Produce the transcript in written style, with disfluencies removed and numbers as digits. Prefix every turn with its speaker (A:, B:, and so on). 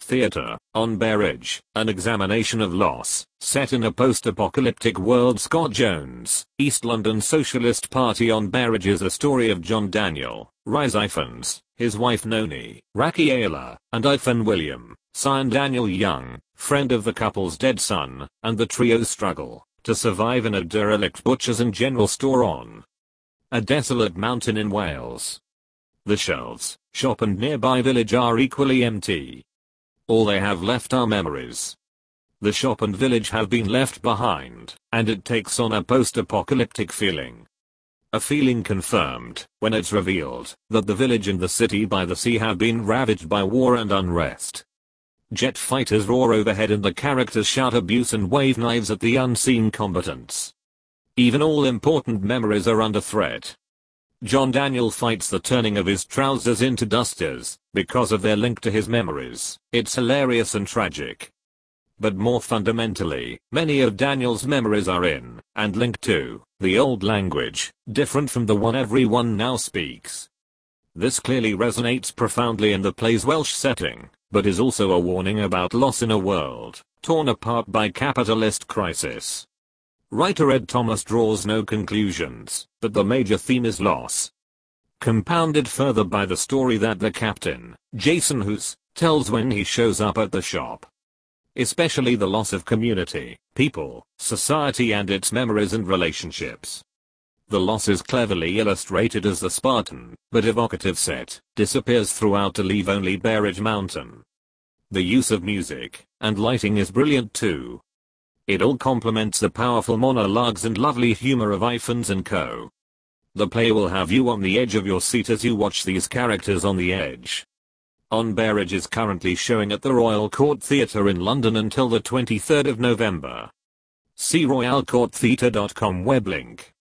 A: Theatre, on Berridge, an examination of loss, set in a post-apocalyptic world. Scott Jones, East London Socialist Party on Berridge is a story of John Daniel, Rhys Ifans, his wife Noni, Rakiela, and Ifan William, son Daniel Young, friend of the couple's dead son, and the trio's struggle to survive in a derelict butcher's and general store on a desolate mountain in Wales. The shelves, shop and nearby village are equally empty. All they have left are memories. The shop and village have been left behind, and it takes on a post-apocalyptic feeling. A feeling confirmed when it's revealed that the village and the city by the sea have been ravaged by war and unrest. Jet fighters roar overhead and the characters shout abuse and wave knives at the unseen combatants. Even all important memories are under threat. John Daniel fights the turning of his trousers into dusters because of their link to his memories. It's hilarious and tragic. But more fundamentally, many of Daniel's memories are in, and linked to, the old language, different from the one everyone now speaks. This clearly resonates profoundly in the play's Welsh setting, but is also a warning about loss in a world torn apart by capitalist crisis. Writer Ed Thomas draws no conclusions, but the major theme is loss. Compounded further by the story that the captain, Jason Hoos, tells when he shows up at the shop. Especially the loss of community, people, society and its memories and relationships. The loss is cleverly illustrated as the Spartan, but evocative set, disappears throughout to leave only Berridge Mountain. The use of music and lighting is brilliant too. It all complements the powerful monologues and lovely humor of Ifans and co. The play will have you on the edge of your seat as you watch these characters on the edge. On Berridge is currently showing at the Royal Court Theatre in London until the 23rd of November. See royalcourttheatre.com web link.